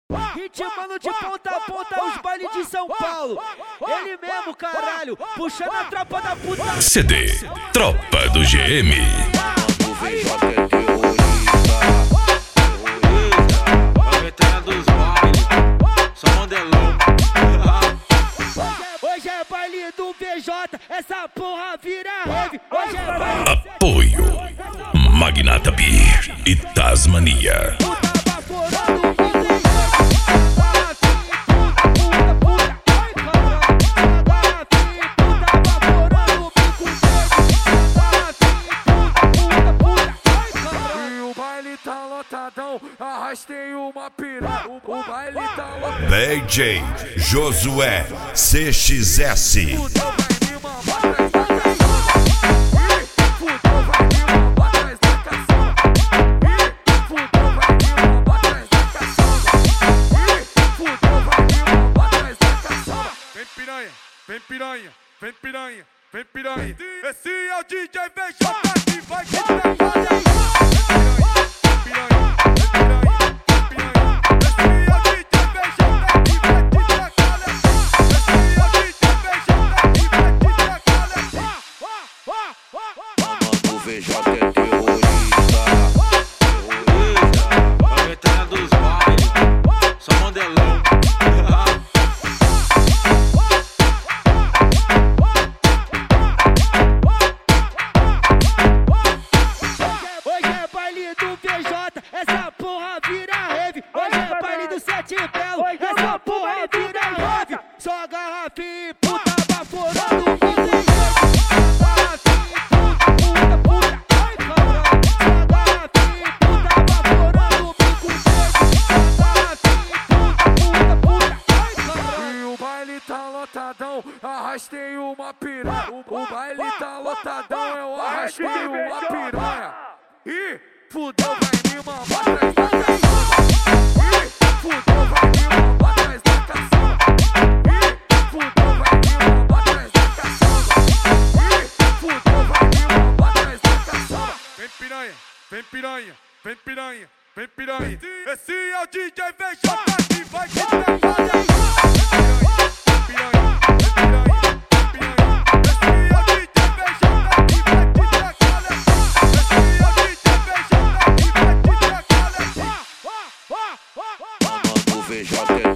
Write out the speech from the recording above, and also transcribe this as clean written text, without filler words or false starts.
Ritmando de ponta a ponta os bailes de São Paulo. Ele mesmo, caralho, puxando a tropa da puta. CD Tropa do GM. O VJ é terrorista. A veterana dos bailes, só modelão. Hoje é baile do VJ, essa porra vira rave. Hoje é baile. Apoio Magnata Beer e Tasmania. Arrastei uma piranha, o baile tá louco. DJ Josué CXS. Vem piranha, vem piranha, vem piranha, vem piranha. Esse é o DJ VJ que vai te pegar. O VJ é terrorista. A veterana dos bailes, só modelão. Hoje é baile do VJ, essa porra vira rave. Hoje é baile do Sete Belo, essa porra vira rave. Só garrafinha e puta baforando o arrastei uma piranha, o baile tá lotadão, eu arrastei uma piranha. Ih, fudeu, vai me mamar atrás da caçamba. Ih, fudeu, vai me mamar atrás da caçamba. Ih, fudeu, vai me mamar atrás da caçamba. Ih, fudeu, vai me mamar atrás da caçamba. Vem piranha, vem piranha, vem piranha, vem piranha. Esse é o DJ VJ que vai te pegar. O VJ é